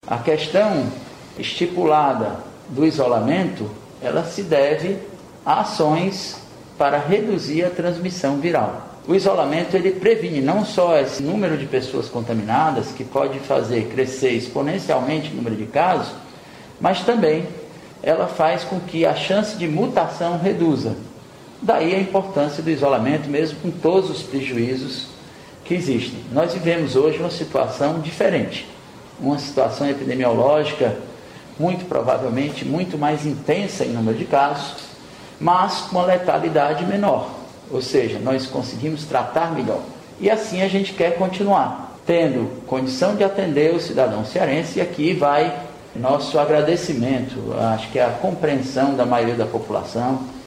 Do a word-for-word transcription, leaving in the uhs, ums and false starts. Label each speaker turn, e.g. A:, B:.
A: A questão estipulada do isolamento, ela se deve a ações para reduzir a transmissão viral. O isolamento ele previne não só esse número de pessoas contaminadas, que pode fazer crescer exponencialmente o número de casos, mas também ela faz com que a chance de mutação reduza. Daí a importância do isolamento, mesmo com todos os prejuízos que existem. Nós vivemos hoje uma situação diferente, uma situação epidemiológica muito provavelmente muito mais intensa em número de casos, mas com uma letalidade menor. Ou seja, nós conseguimos tratar melhor. E assim a gente quer continuar, tendo condição de atender o cidadão cearense, e aqui vai nosso agradecimento, acho que é a compreensão da maioria da população,